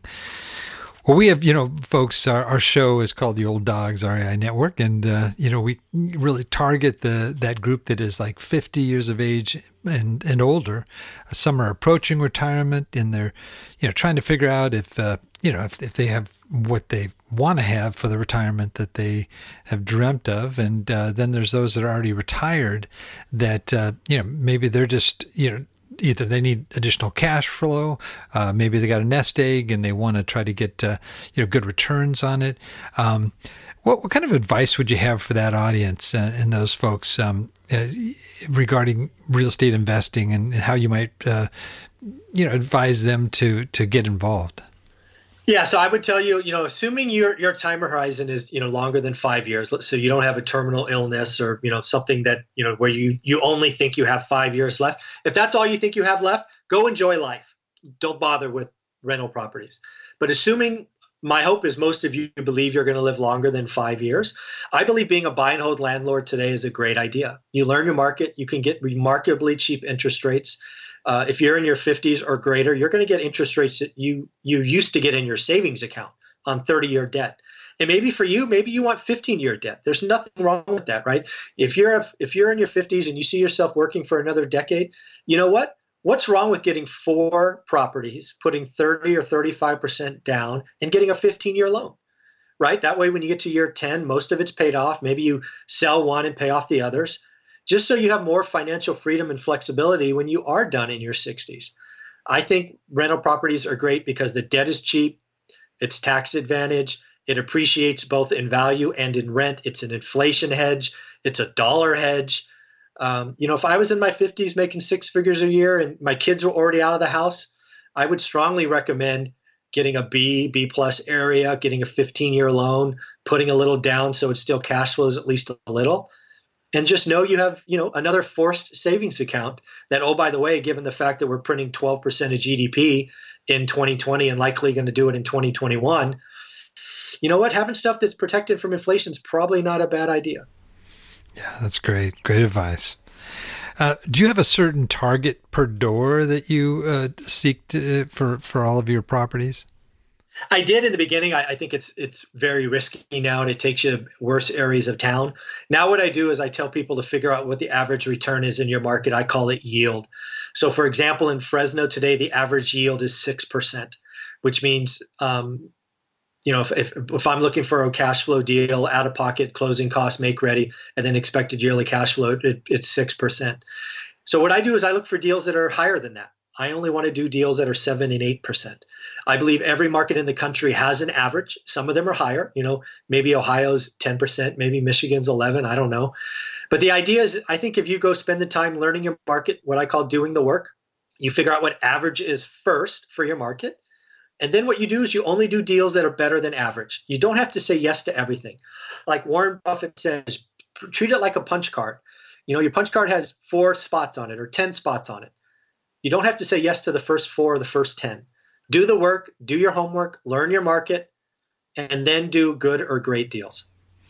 Well, we have, you know, folks, our, our show is called the Old Dogs R E I Network, and, uh, you know, we really target the that group that is like fifty years of age and, and older. Some are approaching retirement, and they're, you know, trying to figure out if, uh, you know, if, if they have what they want to have for the retirement that they have dreamt of. And uh, then there's those that are already retired that, uh, you know, maybe they're just, you know, either they need additional cash flow, uh, maybe they got a nest egg and they want to try to get uh, you know good returns on it. Um, what, what kind of advice would you have for that audience uh, and those folks um, uh, regarding real estate investing and, and how you might uh, you know advise them to to get involved? Yeah, so I would tell you, you know, assuming your your time horizon is, you know, longer than five years, so you don't have a terminal illness or, you know, something that, you know, where you you only think you have five years left. If that's all you think you have left, go enjoy life. Don't bother with rental properties. But assuming, my hope is most of you believe you're going to live longer than five years. I believe being a buy and hold landlord today is a great idea. You learn your market. You can get remarkably cheap interest rates. Uh, if you're in your fifties or greater, you're going to get interest rates that you you used to get in your savings account on thirty-year debt. And maybe for you, maybe you want fifteen-year debt. There's nothing wrong with that, right? If you're if you're in your fifties and you see yourself working for another decade, you know what? What's wrong with getting four properties, putting thirty or thirty-five percent down, and getting a fifteen-year loan, right? That way, when you get to year ten, most of it's paid off. Maybe you sell one and pay off the others, just so you have more financial freedom and flexibility when you are done in your sixties. I think rental properties are great because the debt is cheap, it's tax advantage, it appreciates both in value and in rent. It's an inflation hedge, it's a dollar hedge. Um, you know, if I was in my fifties making six figures a year and my kids were already out of the house, I would strongly recommend getting a B, B plus area, getting a fifteen-year loan, putting a little down so it still cash flows at least a little. And just know you have, you know, another forced savings account that, oh, by the way, given the fact that we're printing twelve percent of G D P in twenty twenty and likely going to do it in twenty twenty-one, you know what? Having stuff that's protected from inflation is probably not a bad idea. Yeah, that's great. Great advice. Uh, do you have a certain target per door that you uh, seek to, for, for all of your properties? I did in the beginning. I, I think it's it's very risky now, and it takes you to worse areas of town. Now what I do is I tell people to figure out what the average return is in your market. I call it yield. So for example, in Fresno today, the average yield is six percent, which means, um, you know, if, if if I'm looking for a cash flow deal, out of pocket, closing costs, make ready, and then expected yearly cash flow, it, it's six percent. So what I do is I look for deals that are higher than that. I only want to do deals that are seven and eight percent. I believe every market in the country has an average. Some of them are higher. You know, maybe Ohio's ten percent, maybe Michigan's eleven. I don't know. But the idea is, I think if you go spend the time learning your market, what I call doing the work, you figure out what average is first for your market. And then what you do is you only do deals that are better than average. You don't have to say yes to everything. Like Warren Buffett says, treat it like a punch card. You know, your punch card has four spots on it or ten spots on it. You don't have to say yes to the first four or the first ten. Do the work, do your homework, learn your market, and then do good or great deals.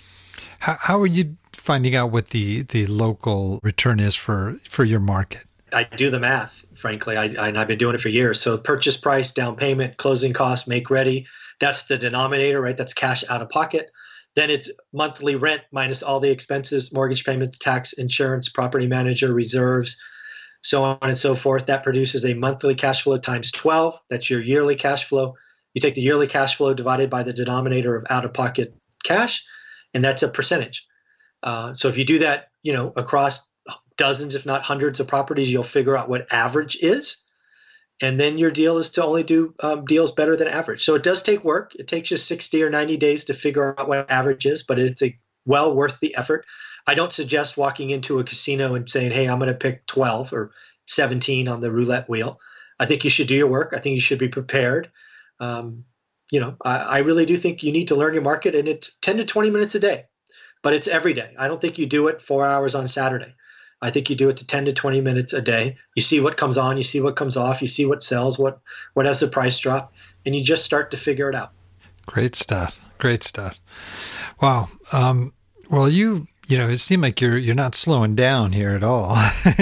How, how are you finding out what the, the local return is for, for your market? I do the math, frankly. I, I, I've been doing it for years. So purchase price, down payment, closing costs, make ready. That's the denominator, right? That's cash out of pocket. Then it's monthly rent minus all the expenses, mortgage payment, tax, insurance, property manager, reserves, so on and so forth. That produces a monthly cash flow times twelve. That's your yearly cash flow. You take the yearly cash flow divided by the denominator of out-of-pocket cash, and that's a percentage. Uh, so if you do that, you know, across dozens, if not hundreds of properties, you'll figure out what average is. And then your deal is to only do um, deals better than average. So it does take work. It takes you sixty or ninety days to figure out what average is, but it's a well worth the effort. I don't suggest walking into a casino and saying, hey, I'm going to pick twelve or seventeen on the roulette wheel. I think you should do your work. I think you should be prepared. Um, you know, I, I really do think you need to learn your market, and it's ten to twenty minutes a day, but it's every day. I don't think you do it four hours on Saturday. I think you do it to ten to twenty minutes a day. You see what comes on, you see what comes off, you see what sells, what, what has the price drop, and you just start to figure it out. Great stuff. Great stuff. Wow. Um, well, you, you know, it seemed like you're, you're not slowing down here at all.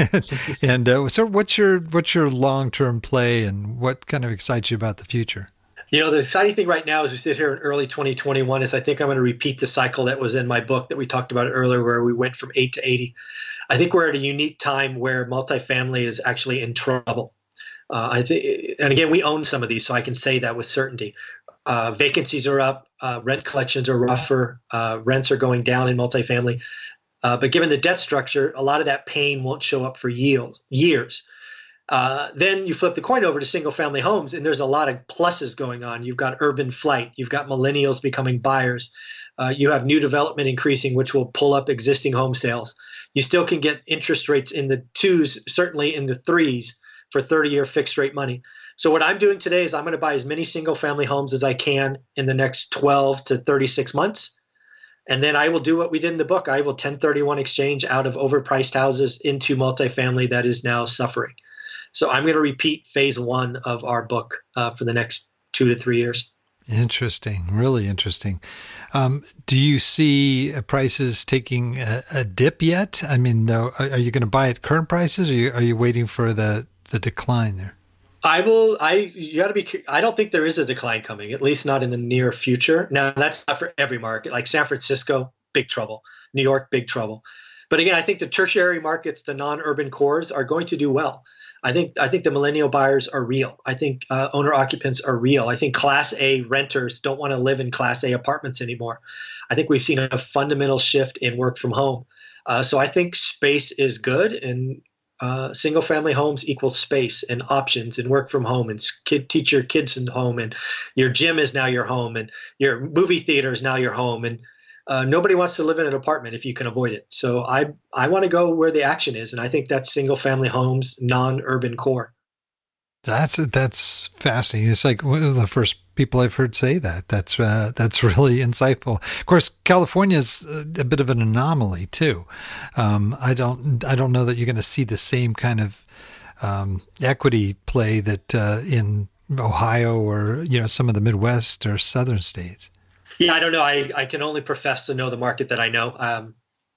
And uh, so what's your, what's your long-term play, and what kind of excites you about the future? You know, the exciting thing right now as we sit here in early twenty twenty-one is I think I'm going to repeat the cycle that was in my book that we talked about earlier, where we went from eight to eighty. I think we're at a unique time where multifamily is actually in trouble. Uh, I think, and again, we own some of these, so I can say that with certainty. Uh, vacancies are up, uh, rent collections are rougher, uh, rents are going down in multifamily. Uh, but given the debt structure, a lot of that pain won't show up for years. years. Uh, then you flip the coin over to single family homes, and there's a lot of pluses going on. You've got urban flight, you've got millennials becoming buyers, uh, you have new development increasing, which will pull up existing home sales. You still can get interest rates in the twos, certainly in the threes for thirty-year fixed rate money. So what I'm doing today is I'm going to buy as many single family homes as I can in the next twelve to thirty-six months. And then I will do what we did in the book. I will ten thirty-one exchange out of overpriced houses into multifamily that is now suffering. So I'm going to repeat phase one of our book uh, for the next two to three years. Interesting. Really interesting. Um, do you see prices taking a, a dip yet? I mean, though, are you going to buy at current prices, or are you, are you waiting for the, the decline there? I will, I, you got to be, I don't think there is a decline coming, at least not in the near future. Now, that's not for every market. Like San Francisco, big trouble. New York, big trouble. But again, I think the tertiary markets, the non-urban cores, are going to do well. I think I think the millennial buyers are real. I think uh, owner occupants are real. I think Class A renters don't want to live in Class A apartments anymore. I think we've seen a fundamental shift in work from home. Uh, so I think space is good, and uh, single family homes equals space and options and work from home, and kid, teach your kids in home, and your gym is now your home, and your movie theater is now your home, and Uh, nobody wants to live in an apartment if you can avoid it. So I I want to go where the action is, and I think that's single family homes, non-urban core. That's that's fascinating. It's like one of the first people I've heard say that. That's uh, that's really insightful. Of course, California is a bit of an anomaly too. Um, I don't I don't know that you're going to see the same kind of um, equity play that uh, in Ohio or you know some of the Midwest or Southern states. Yeah, I don't know. I, I can only profess to know the market that I know. Um,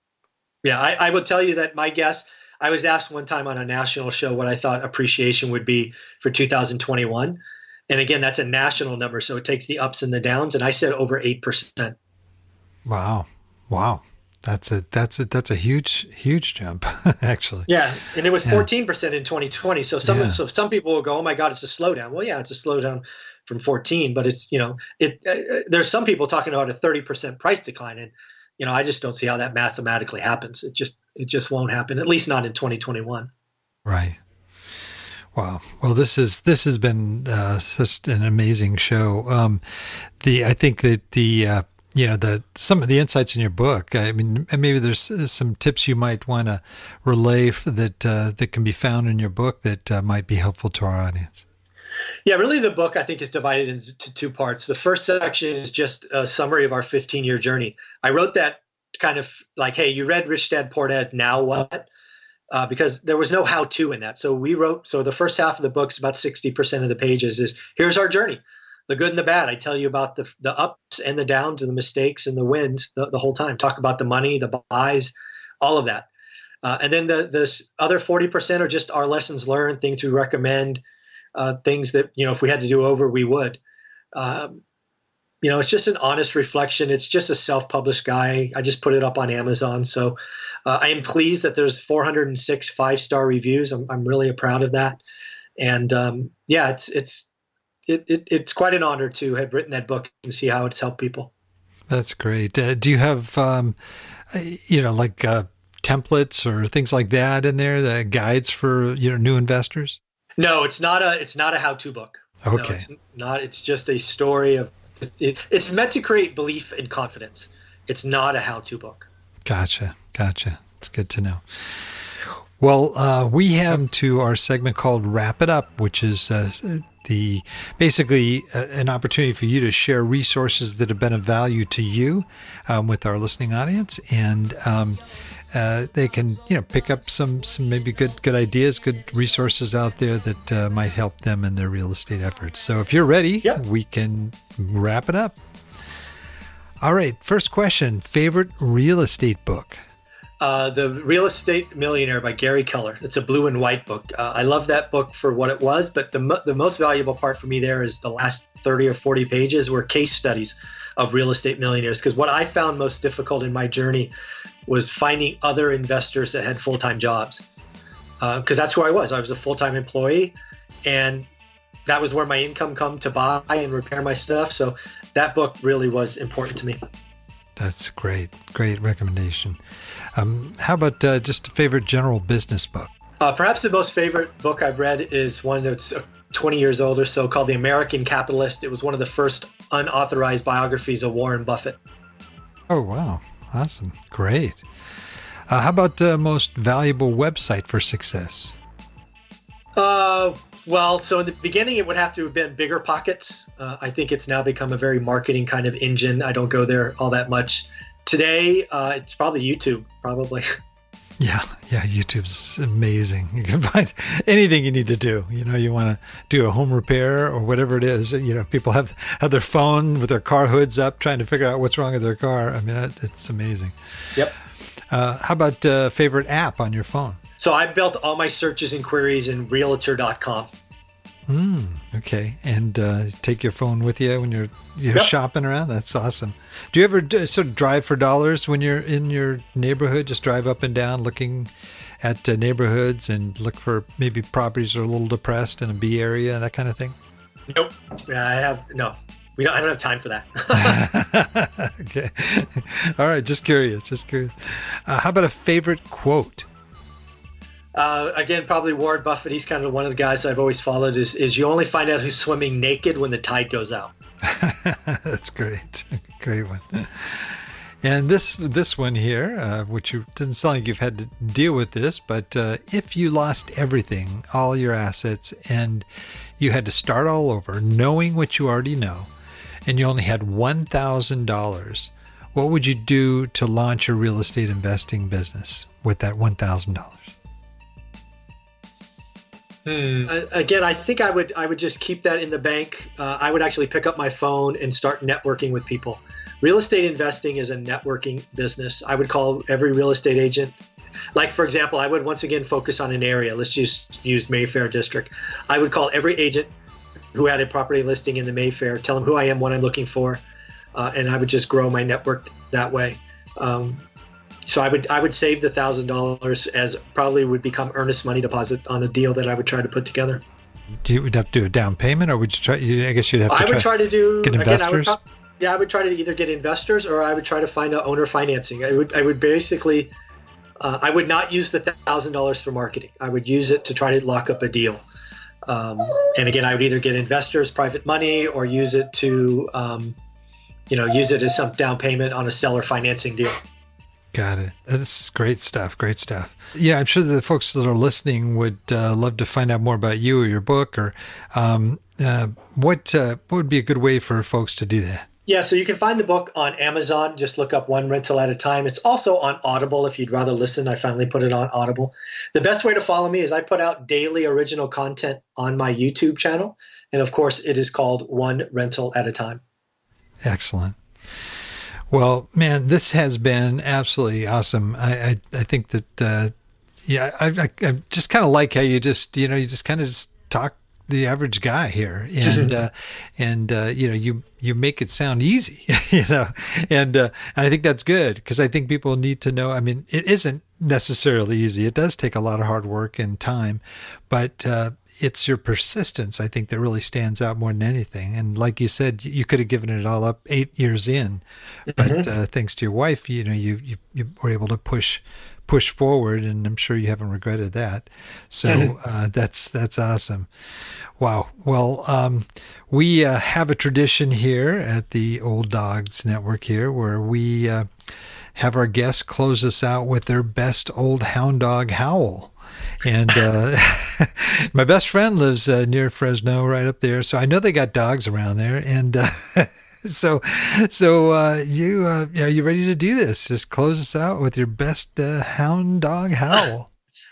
yeah, I, I will tell you that my guess, I was asked one time on a national show what I thought appreciation would be for two thousand twenty-one. And again, that's a national number, so it takes the ups and the downs. And I said over eight percent. Wow. Wow. That's a, that's a, that's a huge, huge jump, actually. Yeah. And it was yeah. fourteen percent in twenty twenty. So some, yeah. so some people will go, oh my God, it's a slowdown. Well, yeah, it's a slowdown from fourteen, but it's, you know, it, uh, there's some people talking about a thirty percent price decline. And, you know, I just don't see how that mathematically happens. It just, it just won't happen, at least not in twenty twenty-one. Right. Wow. Well, this is, this has been uh, such an amazing show. Um, the, I think that the, uh, you know, the, some of the insights in your book, I mean, maybe there's some tips you might want to relay that, uh, that can be found in your book that uh, might be helpful to our audience. Yeah, really the book, I think, is divided into two parts. The first section is just a summary of our fifteen-year journey. I wrote that kind of like, hey, you read Rich Dad Poor Dad, now what? Uh, because there was no how-to in that. So we wrote, so the first half of the book is about sixty percent of the pages is, here's our journey, the good and the bad. I tell you about the the ups and the downs and the mistakes and the wins the, the whole time. Talk about the money, the buys, all of that. Uh, and then the this other forty percent are just our lessons learned, things we recommend, Uh, things that, you know, if we had to do over, we would. Um, you know, it's just an honest reflection. It's just a self-published guy. I just put it up on Amazon. So uh, I am pleased that there's four hundred six five-star reviews. I'm, I'm really proud of that. And um, yeah, it's it's it, it it's quite an honor to have written that book and see how it's helped people. That's great. Uh, do you have, um, you know, like uh, templates or things like that in there, the guides for, you know, new investors? No, it's not a it's not a how-to book. Okay. No, it's not. It's just a story of. It, it's meant to create belief and confidence. It's not a how-to book. Gotcha. Gotcha. It's good to know. Well, uh, we have to our segment called Wrap It Up, which is uh, the basically uh, an opportunity for you to share resources that have been of value to you um, with our listening audience, and um, uh, they can you know pick up some some maybe good good ideas, good resources out there that uh, might help them in their real estate efforts. So if you're ready, yep. we can wrap it up. All right, first question: favorite real estate book? Uh, the Real Estate Millionaire by Gary Keller. It's a blue and white book. Uh, I love that book for what it was, but the mo- the most valuable part for me there is the last thirty or forty pages were case studies of real estate millionaires. Because what I found most difficult in my journey was finding other investors that had full-time jobs. Because uh, that's who I was. I was a full-time employee, and that was where my income come to buy and repair my stuff. So that book really was important to me. That's great. Great recommendation. Um, how about uh, just a favorite general business book? Uh, perhaps the most favorite book I've read is one that's twenty years old or so called The American Capitalist. It was one of the first unauthorized biographies of Warren Buffett. Oh, wow. Awesome. Great. Uh, how about the uh, most valuable website for success? Uh, well, so in the beginning, it would have to have been BiggerPockets. Uh, I think it's now become a very marketing kind of engine. I don't go there all that much. Today, uh, it's probably YouTube, probably. Yeah, yeah, YouTube's amazing. You can find anything you need to do. You know, you want to do a home repair or whatever it is. You know, people have, have their phone with their car hoods up trying to figure out what's wrong with their car. I mean, it's amazing. Yep. Uh, how about uh, favorite app on your phone? So I built all my searches and queries in realtor dot com. Mm, okay. And uh, take your phone with you when you're, you're yep. shopping around? That's awesome. Do you ever d- sort of drive for dollars when you're in your neighborhood? Just drive up and down looking at uh, neighborhoods and look for maybe properties that are a little depressed in a B area, that kind of thing? Nope. I have, no. We don't, I don't have time for that. Okay. All right. Just curious. Just curious. Uh, how about a favorite quote? Uh, again, probably Warren Buffett. He's kind of one of the guys I've always followed is, is you only find out who's swimming naked when the tide goes out. That's great. Great one. And this this one here, uh, which you, doesn't sound like you've had to deal with this, but uh, if you lost everything, all your assets, and you had to start all over, knowing what you already know, and you only had one thousand dollars, what would you do to launch a real estate investing business with that one thousand dollars? Hmm. Uh, again, I think I would I would just keep that in the bank. Uh, I would actually pick up my phone and start networking with people. Real estate investing is a networking business. I would call every real estate agent. Like, for example, I would once again focus on an area. Let's just use Mayfair District. I would call every agent who had a property listing in the Mayfair, tell them who I am, what I'm looking for, uh, and I would just grow my network that way. Um, So I would I would save the thousand dollars as probably would become earnest money deposit on a deal that I would try to put together. Do you would have to do a down payment, or would you try? I guess you'd have to. I would try, try to do get investors. Again, I would, yeah, I would try to either get investors or I would try to find out owner financing. I would I would basically uh, I would not use the thousand dollars for marketing. I would use it to try to lock up a deal. Um, and again, I would either get investors, private money, or use it to um, you know use it as some down payment on a seller financing deal. Got it. This is great stuff. Great stuff. Yeah, I'm sure the folks that are listening would uh, love to find out more about you or your book. Or um, uh, what uh, what would be a good way for folks to do that? Yeah, so you can find the book on Amazon. Just look up One Rental at a Time. It's also on Audible if you'd rather listen. I finally put it on Audible. The best way to follow me is I put out daily original content on my YouTube channel. And of course, it is called One Rental at a Time. Excellent. Well, man, this has been absolutely awesome. I I, I think that, uh, yeah, I, I, I just kind of like how you just, you know, you just kind of just talk the average guy here, and uh, and uh, you know, you you make it sound easy, you know, and uh, and I think that's good, because I think people need to know. I mean, it isn't necessarily easy. It does take a lot of hard work and time, but uh, it's your persistence, I think, that really stands out more than anything. And like you said, you could have given it all up eight years in, but mm-hmm. uh, thanks to your wife, you know, you, you you were able to push push forward, and I'm sure you haven't regretted that. So uh, that's that's awesome. Wow. Well, um, we uh, have a tradition here at the Old Dogs Network here where we uh, have our guests close us out with their best old hound dog howl. And uh, my best friend lives uh, near Fresno, right up there. So I know they got dogs around there. And uh, so, so uh, you, uh, are you ready to do this? Just close us out with your best uh, hound dog howl.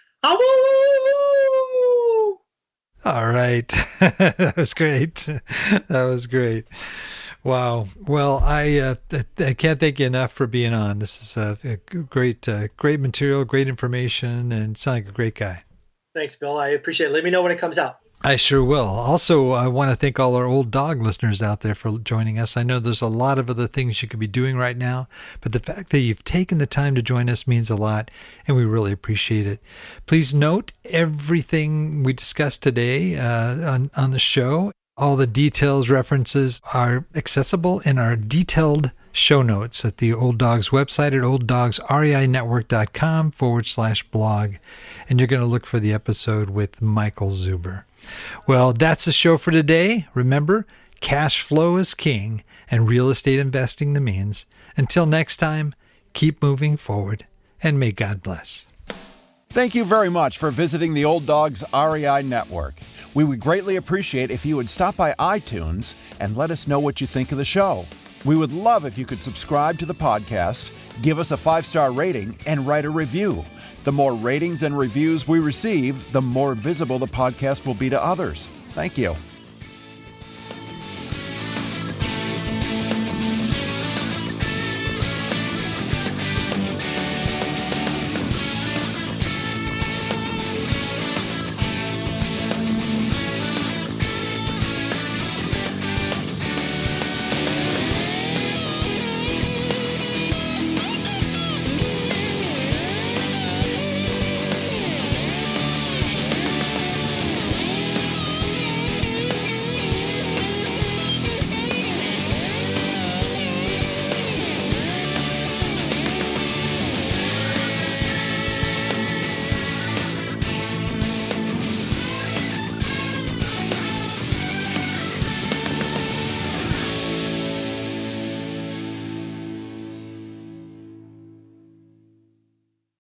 All right. That was great. That was great. Wow. Well, I uh, I can't thank you enough for being on. This is a, a great, uh, great material, great information, and sound like a great guy. Thanks, Bill. I appreciate it. Let me know when it comes out. I sure will. Also, I want to thank all our old dog listeners out there for joining us. I know there's a lot of other things you could be doing right now, but the fact that you've taken the time to join us means a lot, and we really appreciate it. Please note everything we discussed today uh, on, on the show. All the details, references are accessible in our detailed show notes at the Old Dogs website at olddogsreinetwork.com forward slash blog. And you're going to look for the episode with Michael Zuber. Well, that's the show for today. Remember, cash flow is king and real estate investing the means. Until next time, keep moving forward and may God bless. Thank you very much for visiting the Old Dogs R E I Network. We would greatly appreciate if you would stop by iTunes and let us know what you think of the show. We would love if you could subscribe to the podcast, give us a five-star rating, and write a review. The more ratings and reviews we receive, the more visible the podcast will be to others. Thank you.